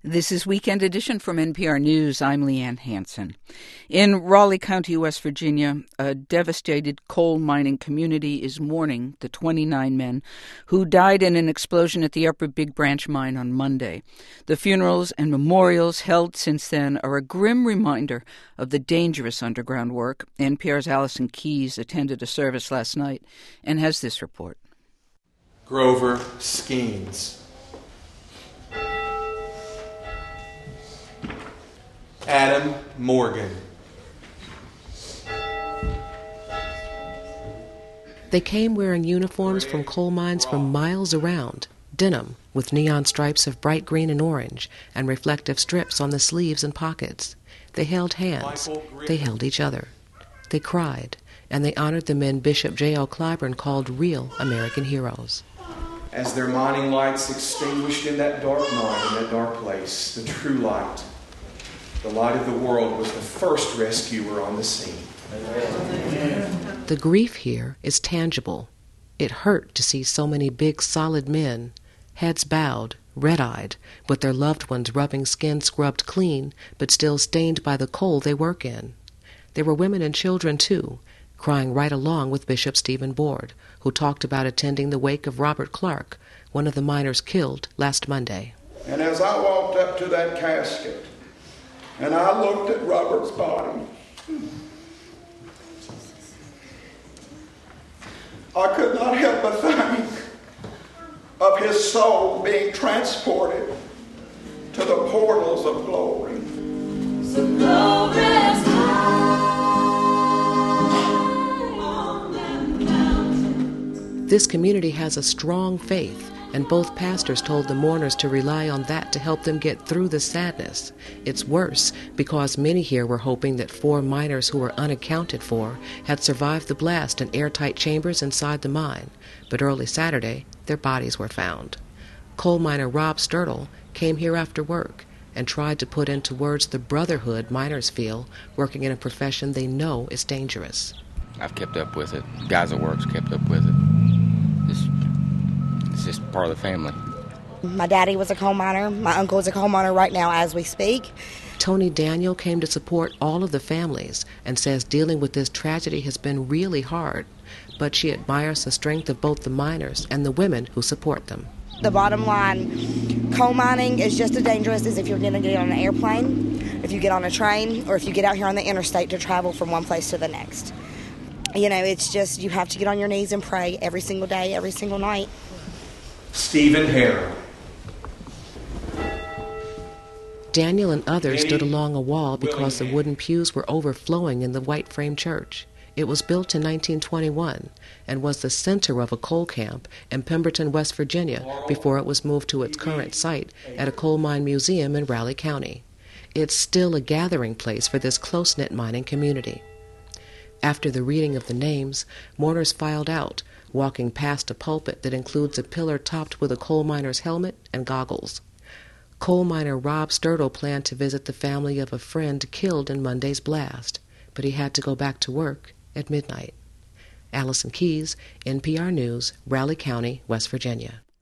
This is Weekend Edition from NPR News. I'm Leanne Hansen. In Raleigh County, West Virginia, a devastated coal mining community is mourning the 29 men who died in an explosion at the Upper Big Branch mine on Monday. The funerals and memorials held since then are a grim reminder of the dangerous underground work. NPR's Allison Keyes attended a service last night and has this report. Grover Skeens. Adam Morgan. They came wearing uniforms from coal mines from miles around, denim with neon stripes of bright green and orange and reflective strips on the sleeves and pockets. They held hands. They held each other. They cried, and they honored the men Bishop J.L. Clyburn called real American heroes. As their mining lights extinguished in that dark night, in that dark place, the true light, the light of the world, was the first rescuer on the scene. Amen. The grief here is tangible. It hurt to see so many big, solid men, heads bowed, red-eyed, with their loved ones rubbing skin scrubbed clean, but still stained by the coal they work in. There were women and children, too, crying right along with Bishop Stephen Board, who talked about attending the wake of Robert Clark, one of the miners killed last Monday. And as I walked up to that casket, and I looked at Robert's body, I could not help but think of his soul being transported to the portals of glory. So glory is high on them mountains. This community has a strong faith, and both pastors told the mourners to rely on that to help them get through the sadness. It's worse because many here were hoping that 4 miners who were unaccounted for had survived the blast in airtight chambers inside the mine, but early Saturday their bodies were found. Coal miner Rob Sturtle came here after work and tried to put into words the brotherhood miners feel working in a profession they know is dangerous. I've kept up with it. Guys at work's kept up with it. It's just part of the family. My daddy was a coal miner. My uncle is a coal miner right now as we speak. Tony Daniel came to support all of the families and says dealing with this tragedy has been really hard, but she admires the strength of both the miners and the women who support them. The bottom line, coal mining is just as dangerous as if you're going to get on an airplane, if you get on a train, or if you get out here on the interstate to travel from one place to the next. You know, it's just you have to get on your knees and pray every single day, every single night. Stephen Harrell. Daniel and others stood along a wall because the wooden pews were overflowing in the white frame church. It was built in 1921 and was the center of a coal camp in Pemberton, West Virginia, before it was moved to its current site at a coal mine museum in Raleigh County. It's still a gathering place for this close-knit mining community. After the reading of the names, mourners filed out, walking past a pulpit that includes a pillar topped with a coal miner's helmet and goggles. Coal miner Rob Sturtle planned to visit the family of a friend killed in Monday's blast, but he had to go back to work at midnight. Allison Keyes, NPR News, Raleigh County, West Virginia.